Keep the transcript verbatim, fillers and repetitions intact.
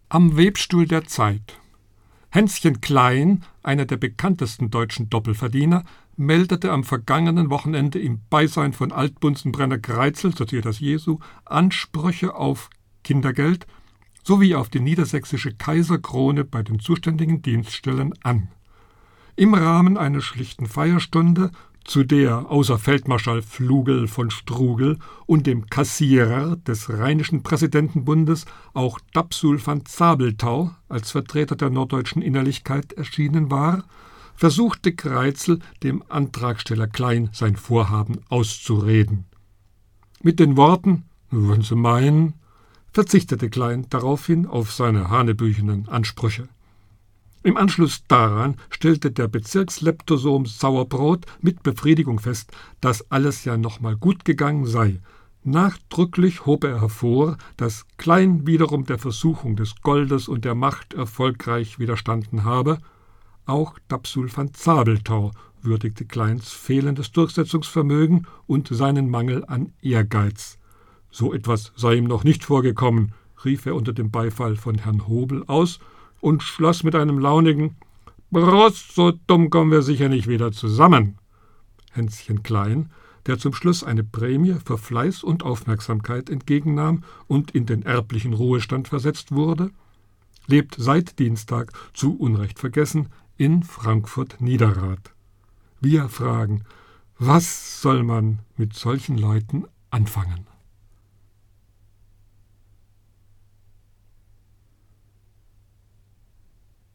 Am Webstuhl der Zeit. Hänschen Klein, einer der bekanntesten deutschen Doppelverdiener, meldete am vergangenen Wochenende im Beisein von Altbunsenbrenner Greitzel, Societas Jesu, Ansprüche auf Kindergeld sowie auf die niedersächsische Kaiserkrone bei den zuständigen Dienststellen an. Im Rahmen einer schlichten Feierstunde, zu der außer Feldmarschall Flugel von Strugel und dem Kassierer des Rheinischen Präsidentenbundes auch Dapsul van Zabelthau als Vertreter der norddeutschen Innerlichkeit erschienen war, versuchte Greitzel dem Antragsteller Klein sein Vorhaben auszureden. Mit den Worten »Wenn Sie meinen«, verzichtete Klein daraufhin auf seine hanebüchenen Ansprüche. Im Anschluss daran stellte der Bezirksleptosom Sauerbrot mit Befriedigung fest, dass alles ja noch mal gut gegangen sei. Nachdrücklich hob er hervor, dass Klein wiederum der Versuchung des Goldes und der Macht erfolgreich widerstanden habe. Auch Dapsul van Zabelthau würdigte Kleins fehlendes Durchsetzungsvermögen und seinen Mangel an Ehrgeiz. So etwas sei ihm noch nicht vorgekommen, rief er unter dem Beifall von Herrn Hobel aus und schloss mit einem launigen »Prost, so dumm kommen wir sicher nicht wieder zusammen«. Hänschen Klein, der zum Schluss eine Prämie für Fleiß und Aufmerksamkeit entgegennahm und in den erblichen Ruhestand versetzt wurde, lebt seit Dienstag, zu Unrecht vergessen, in Frankfurt-Niederrad. Wir fragen, was soll man mit solchen Leuten anfangen?